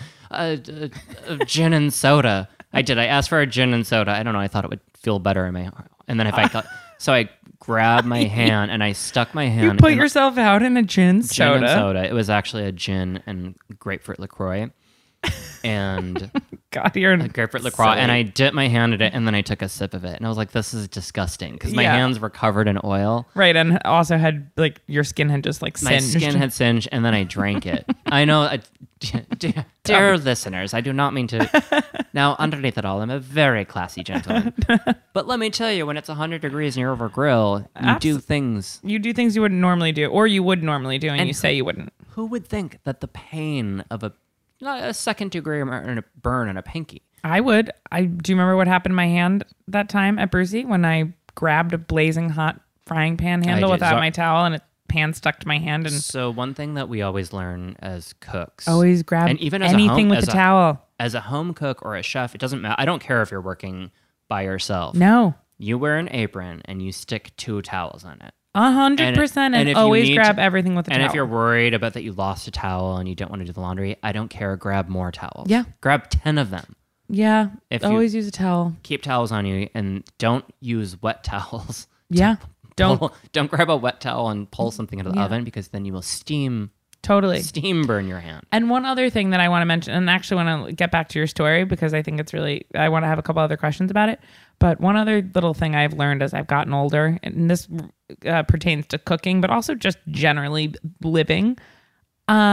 gin and soda. I did. I asked for a gin and soda. I don't know. I thought it would feel better in my. And then if I thought. So I grabbed my hand, and I stuck my hand. You put in yourself out in a gin gin soda. and soda. It was actually a gin and grapefruit LaCroix. And God, you're grapefruit LaCroix, and I dipped my hand in it, and then I took a sip of it, and I was like, "This is disgusting," because my Yeah. hands were covered in oil. right, and also had like your skin had just like My singed. skin had singed, and then I drank it. I know, dear listeners, I do not mean to. Now, underneath it all, I'm a very classy gentleman. But let me tell you, when it's 100 degrees and you're over a grill, you do things. You do things you wouldn't normally do, or you would normally do, and you say you wouldn't. Who would think that the pain of a second-degree burn on a pinky? I would. Do you remember what happened to my hand that time at Brucey when I grabbed a blazing hot frying pan handle did. without my towel and a pan stuck to my hand and So one thing that we always learn as cooks, always grab and even as anything with the towel. as a home cook or a chef, it doesn't matter. I don't care if you're working by yourself. No. You wear an apron and you stick 2 towels on it. 100%. And if you always need grab to- everything with a And towel. if you're worried about that you lost a towel and you don't want to do the laundry, I don't care. Grab more towels. Yeah. Grab 10 of them. yeah. If you- Always use a towel. Keep towels on you and don't use wet towels. Yeah. Don't. Don't grab a wet towel and pull something out of the Yeah. oven because then you will steam Totally. burn your hand. And one other thing that I want to mention, and actually want to get back to your story because I think it's really, I want to have a couple other questions about it. But one other little thing I've learned as I've gotten older, and this pertains to cooking, but also just generally living.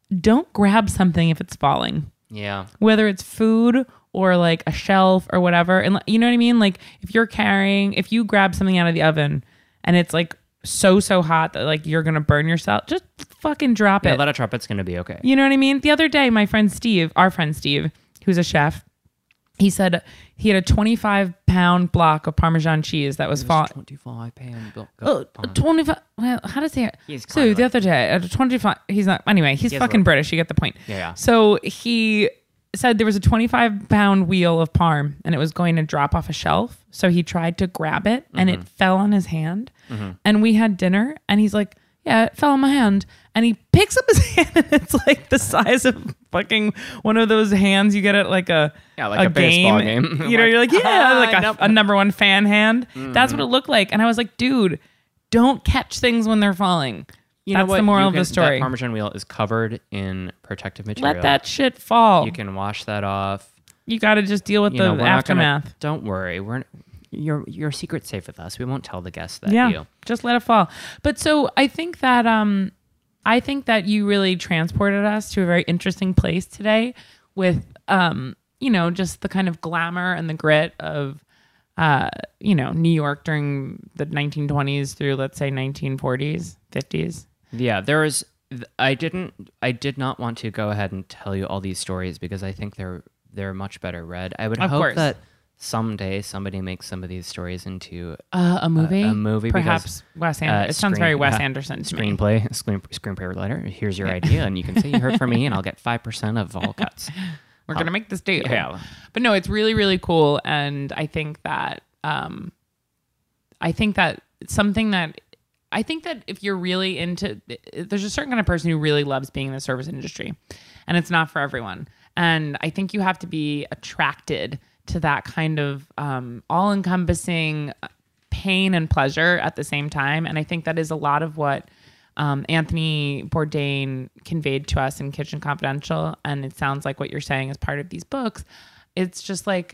don't grab something if it's falling, Yeah. whether it's food or like a shelf or whatever. And you know what I mean? Like if you grab something out of the oven and it's like so hot that like you're going to burn yourself, just fucking drop Yeah, it. let it drop. It's going to be okay. You know what I mean? The other day, our friend Steve, who's a chef, he said he had a 25-pound block of Parmesan cheese that was falling. 25 pound. Oh, 25. Well, how to say it? He's So clever. the other day, at a 25, he's not. Anyway, he's has fucking work. British. You get the point. Yeah. So he said there was a 25-pound wheel of parm and it was going to drop off a shelf. So he tried to grab it and it fell on his hand. And we had dinner and he's like, yeah, it fell on my hand. And he picks up his hand and it's like the size of fucking one of those hands you get at like a baseball game. You know, you're like, yeah, like nope. a number one fan hand. That's what it looked like. And I was like, dude, don't catch things when they're falling. You know That's what? the moral You of the can- story. That Parmesan wheel is covered in protective material. Let that shit fall. You can wash that off. You got to just deal with You know, the we're not gonna- aftermath. Don't worry. Your secret's safe with us. We won't tell the guests that Yeah, you. just let it fall. But so I think that you really transported us to a very interesting place today with just the kind of glamour and the grit of New York during the 1920s through, let's say, 1940s, 50s. Yeah, I did not want to go ahead and tell you all these stories because I think they're much better read. I would Of hope course. that someday somebody makes some of these stories into A movie? a movie, Perhaps Wes Anderson. It sounds very Wes Anderson to me. screenplay writer. Here's your idea, and you can say you heard from me, and I'll get 5% of all cuts. We're going to make this deal. Yeah. But no, it's really, really cool. And I think that if you're really into, there's a certain kind of person who really loves being in the service industry, and it's not for everyone. And I think you have to be attracted to that kind of all-encompassing pain and pleasure at the same time. And I think that is a lot of what Anthony Bourdain conveyed to us in Kitchen Confidential. And it sounds like what you're saying is part of these books. It's just like,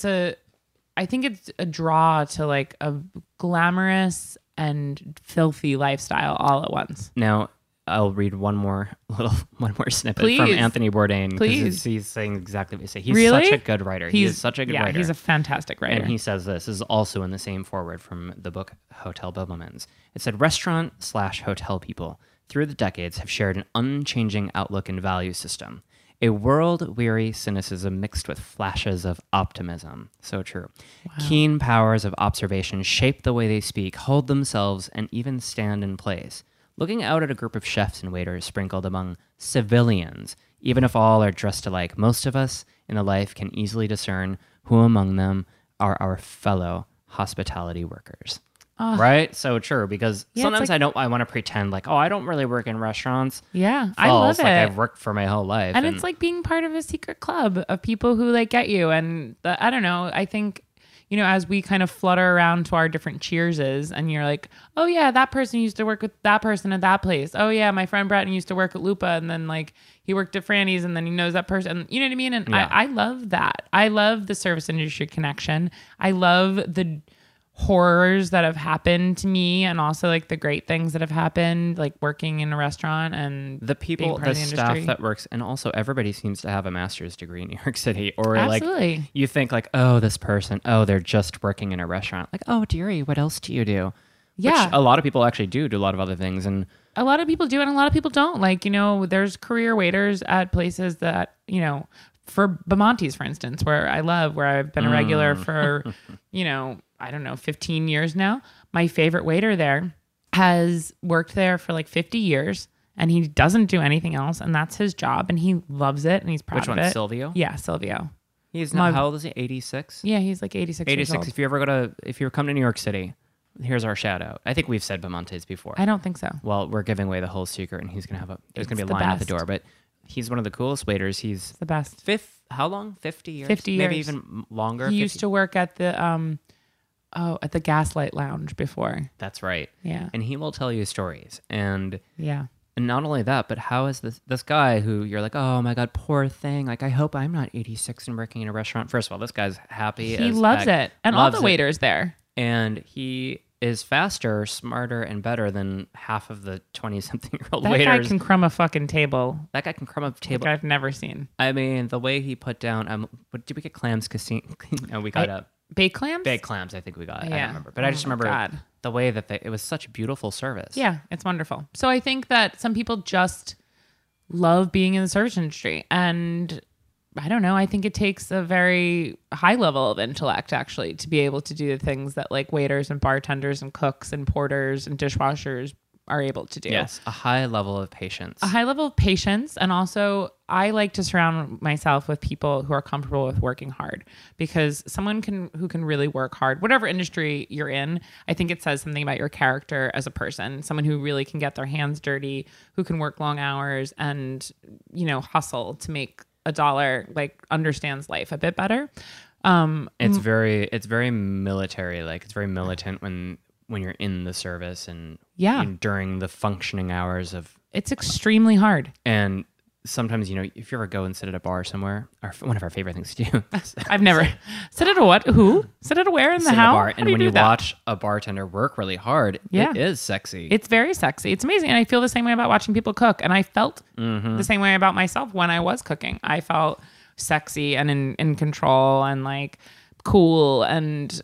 I think it's a draw to like a glamorous and filthy lifestyle all at once. Now, I'll read one more snippet Please. from Anthony Bourdain. Please. He's saying exactly what you say. He's Really? such a good writer. He is such a good writer. He's a fantastic writer. And he says this is also in the same foreword from the book Hotel Biblemans. It said, restaurant/hotel people through the decades have shared an unchanging outlook and value system. A world-weary cynicism mixed with flashes of optimism. So true. Wow. Keen powers of observation shape the way they speak, hold themselves, and even stand in place. Looking out at a group of chefs and waiters sprinkled among civilians, even if all are dressed alike, most of us in the life can easily discern who among them are our fellow hospitality workers. Right? So true, because sometimes I want to pretend like, I don't really work in restaurants. Yeah, I love it. Like I've worked for my whole life. And it's like being part of a secret club of people who like get you. And I don't know, I think, as we kind of flutter around to our different cheerses and you're like, oh yeah, that person used to work with that person at that place. Oh yeah, my friend Bratton used to work at Lupa and then like he worked at Franny's and then he knows that person. You know what I mean? And Yeah. I love that. I love the service industry connection. I love the horrors that have happened to me and also like the great things that have happened, like working in a restaurant and the people, being part the of staff industry. that works, and also everybody seems to have a master's degree in New York City. Or Absolutely. like you think like, this person, they're just working in a restaurant. Like, dearie, what else do you do? Yeah. Which a lot of people actually do a lot of other things. And A lot of people do and a lot of people don't. Like, there's career waiters at places that, for Bamonte's, for instance, where I've been a regular for, I don't know, 15 years now. My favorite waiter there has worked there for like 50 years and he doesn't do anything else. And that's his job and he loves it and he's proud which of one, it. Silvio? Yeah, Silvio. He's not, how old is he? 86? Yeah, he's like 86 years 86. old. If you come to New York City, here's our shout out. I think we've said Bamonte's before. I don't think so. Well, we're giving away the whole secret and there's going to be a the line at the best. door, but he's one of the coolest waiters. He's The best. how long? 50 years? 50 Maybe years. even longer. He 50 used to work at the Gaslight Lounge before. That's right. Yeah. And he will tell you stories. And Yeah. not only that, but how is this guy who you're like, oh my God, poor thing. Like, I hope I'm not 86 and working in a restaurant. First of all, this guy's happy. He as loves heck. it. And all Loves the it. waiters there. And he is faster, smarter, and better than half of the 20-something-year-old That waiters. guy can crumb a fucking table. That guy can crumb a table. Like I've never seen. I mean, the way he put down, what did we get? Clams casino? No, we got Baked clams? baked clams. I think we got. I Yeah. don't remember, but I just Oh my remember God. the way that it was such a beautiful service. Yeah, it's wonderful. So I think that some people just love being in the service industry. And I don't know, I think it takes a very high level of intellect actually to be able to do the things that like waiters and bartenders and cooks and porters and dishwashers are able to do. Yes, a high level of patience. A high level of patience. And also I like to surround myself with people who are comfortable with working hard, because someone who can really work hard, whatever industry you're in, I think it says something about your character as a person. Someone who really can get their hands dirty, who can work long hours and, you know, hustle to make a dollar, like understands life a bit better. It's very military. Like it's very militant when you're in the service and during the functioning hours of. It's extremely hard. And sometimes, you know, if you ever go and sit at a bar somewhere, one of our favorite things to do. I've never sit at a what? Who? Sit at a where in the sit at a house? bar, and when you watch a bartender work really hard, it is sexy. It's very sexy. It's amazing. And I feel the same way about watching people cook. And I felt the same way about myself when I was cooking. I felt sexy and in control and like cool. And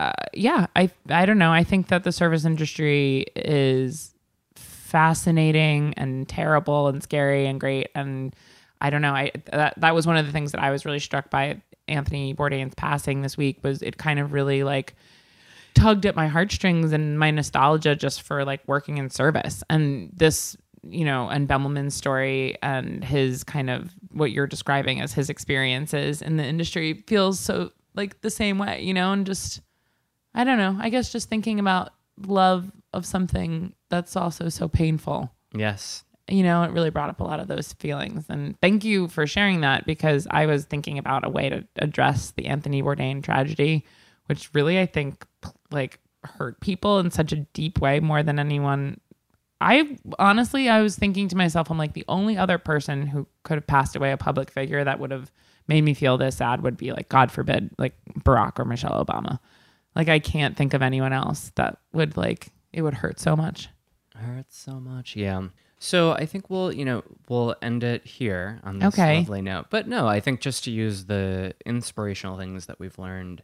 I don't know. I think that the service industry is fascinating and terrible and scary and great. And I don't know. That was one of the things that I was really struck by at Anthony Bourdain's passing this week. Was it kind of really like tugged at my heartstrings and my nostalgia just for like working in service. And this, you know, and Bemelman's story and his kind of what you're describing as his experiences in the industry feels so like the same way, you know. And just I don't know, I guess just thinking about love of something that's also so painful. Yes. You know, it really brought up a lot of those feelings. And thank you for sharing that, because I was thinking about a way to address the Anthony Bourdain tragedy, which really, I think, like hurt people in such a deep way more than anyone. I was thinking to myself, I'm like, the only other person who could have passed away, a public figure that would have made me feel this sad, would be like, God forbid, like Barack or Michelle Obama. Like, I can't think of anyone else that would like, it would hurt so much. Hurts so much. Yeah. So I think we'll end it here on this lovely note. But no, I think just to use the inspirational things that we've learned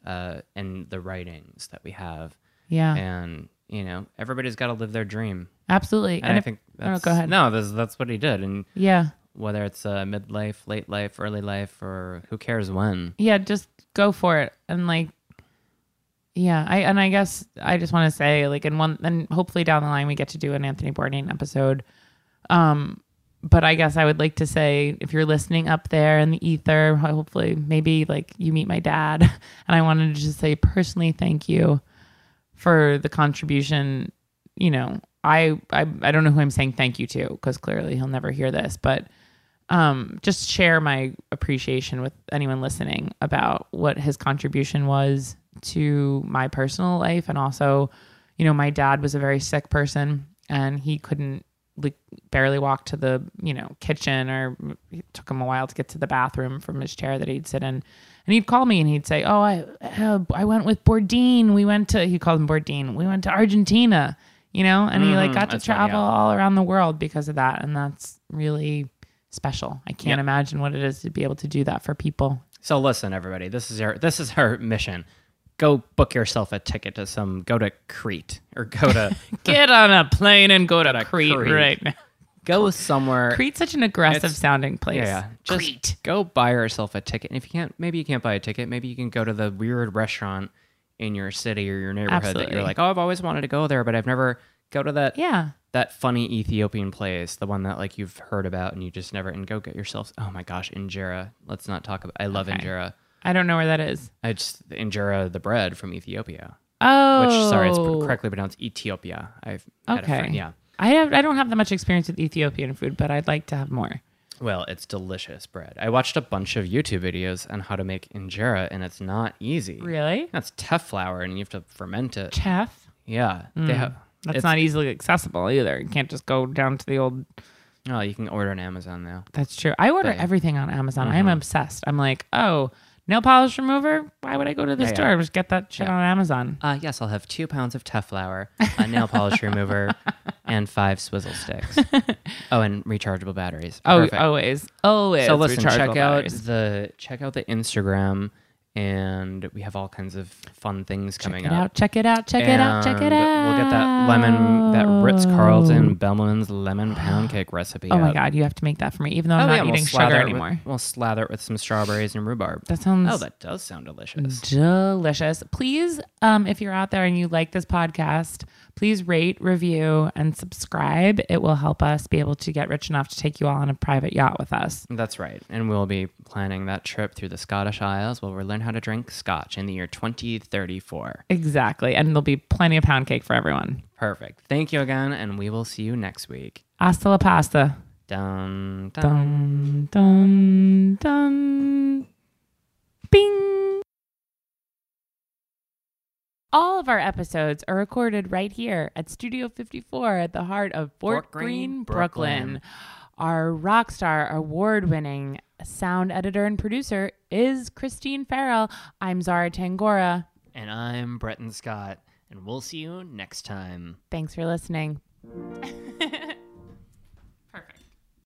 and the writings that we have. Yeah. And, you know, everybody's got to live their dream. Absolutely. And I think that's, go ahead. No, that's what he did. And yeah, whether it's midlife, late life, early life, or who cares when. Yeah, just go for it. And like, yeah, I guess I just want to say, like, and hopefully down the line we get to do an Anthony Bourdain episode. But I guess I would like to say, if you're listening up there in the ether, hopefully maybe like you meet my dad, and I wanted to just say personally thank you for the contribution. You know, I don't know who I'm saying thank you to, because clearly he'll never hear this, but just share my appreciation with anyone listening about what his contribution was to my personal life. And also, you know, my dad was a very sick person, and he couldn't barely walk to the, you know, kitchen, or it took him a while to get to the bathroom from his chair that he'd sit in. And he'd call me and he'd say, oh, I went with Bourdain. He called him Bourdain. We went to Argentina, you know, and he like got to travel all around the world because of that. And that's really special. I can't imagine what it is to be able to do that for people. So listen, everybody, this is our mission. Go book yourself a ticket to go to Crete, or go to get on a plane and go to Crete right now. Go somewhere. Crete's such an aggressive sounding place. Yeah, just Crete. Go buy yourself a ticket. And if you can't, maybe you can't buy a ticket. Maybe you can go to the weird restaurant in your city or your neighborhood that you're like, oh, I've always wanted to go there, but I've never go to that. Yeah. That funny Ethiopian place, the one that like you've heard about and you just never, and go get yourself. Oh my gosh, injera. Let's not talk about. I love injera. I don't know where that is. It's injera, the bread from Ethiopia. Oh, which it's correctly pronounced Ethiopia. I've had a friend, yeah. I don't have that much experience with Ethiopian food, but I'd like to have more. Well, it's delicious bread. I watched a bunch of YouTube videos on how to make injera, and it's not easy. Really? That's teff flour, and you have to ferment it. Teff? Yeah. That's not easily accessible either. You can't just go down to the old... Oh, you can order on Amazon now. That's true. I order everything on Amazon. I'm obsessed. I'm like, oh, Nail polish remover? Why would I go to the Yeah, store? yeah. Just get that shit Yeah. on Amazon. Yes, I'll have 2 pounds of Teflour, a nail polish remover, and 5 swizzle sticks. Oh, and rechargeable batteries. Oh, Perfect. always. So listen, rechargeable check batteries. out the Instagram, and we have all kinds of fun things coming up. Check it out. Check it out. And we'll get that Ritz-Carlton Bellman's lemon pound cake recipe. Oh my out. God, you have to make that for me, even though I'm Oh, not yeah, eating sugar anymore. We'll slather it with some strawberries and rhubarb. That sounds Oh, that does sound delicious. delicious. Please, if you're out there and you like this podcast, please rate, review, and subscribe. It will help us be able to get rich enough to take you all on a private yacht with us. That's right. And we'll be planning that trip through the Scottish Isles where we'll learn how to drink scotch in the year 2034. Exactly. And there'll be plenty of pound cake for everyone. Perfect. Thank you again, and we will see you next week. Hasta la pasta. Dun, dun. Dun, dun, dun. Bing. All of our episodes are recorded right here at Studio 54 at the heart of Fort Greene, Brooklyn. Our rock star, award-winning sound editor and producer is Christine Farrell. I'm Zara Tangora. And I'm Bretton Scott, and we'll see you next time. Thanks for listening.